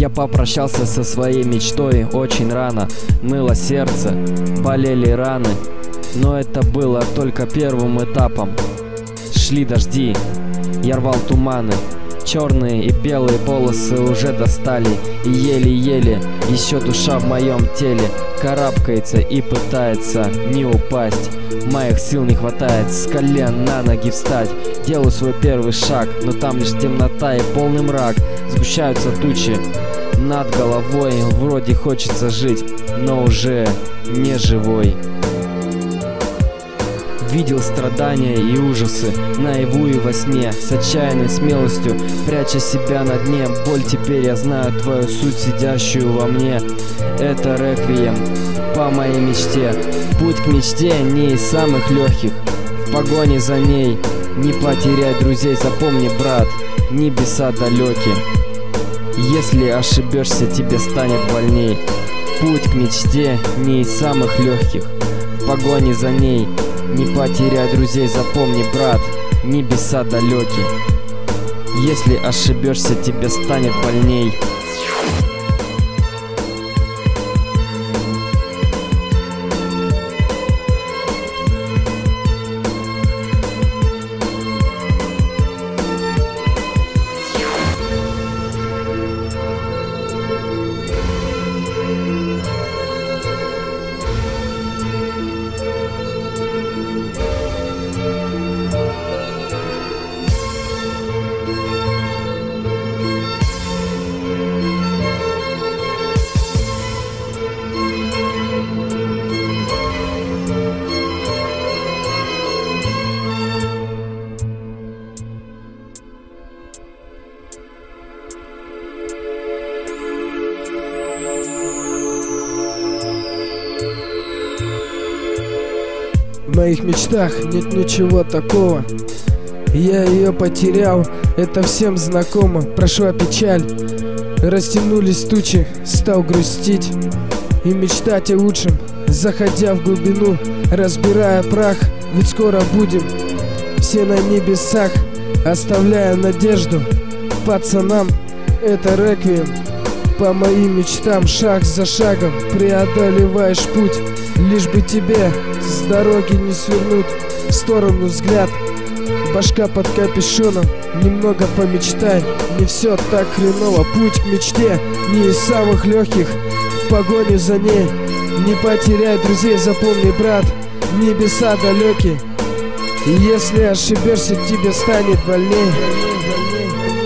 Я попрощался со своей мечтой очень рано. Ныло сердце, болели раны, но это было только первым этапом. Шли дожди, я рвал туманы, черные и белые полосы уже достали. И еле-еле еще душа в моем теле карабкается и пытается не упасть. Моих сил не хватает с колен на ноги встать. Делаю свой первый шаг, но там лишь темнота и полный мрак. Сгущаются тучи над головой. Вроде хочется жить, но уже не живой. Видел страдания и ужасы наяву и во сне, с отчаянной смелостью пряча себя на дне. Боль, теперь я знаю твою суть, сидящую во мне. Это реквием по моей мечте. Путь к мечте не из самых легких. В погоне за ней не потеряй друзей. Запомни, брат, небеса далеки. Если ошибешься, тебе станет больней. Путь к мечте не из самых легких. В погоне за ней не потеряй друзей. Запомни, брат, небеса далеки. Если ошибешься, тебе станет больней. В моих мечтах нет ничего такого. Я ее потерял, это всем знакомо. Прошла печаль, растянулись тучи, стал грустить и мечтать о лучшем, заходя в глубину, разбирая прах. Ведь скоро будем все на небесах, оставляя надежду пацанам. Это реквием по моим мечтам. Шаг за шагом преодолеваешь путь, лишь бы тебе с дороги не свернуть в сторону взгляд. Башка под капюшоном, немного помечтай, не все так хреново. Путь к мечте не из самых легких. В погоню за ней не потеряй друзей. Запомни, брат, небеса далеки. И если ошибешься, тебе станет больней.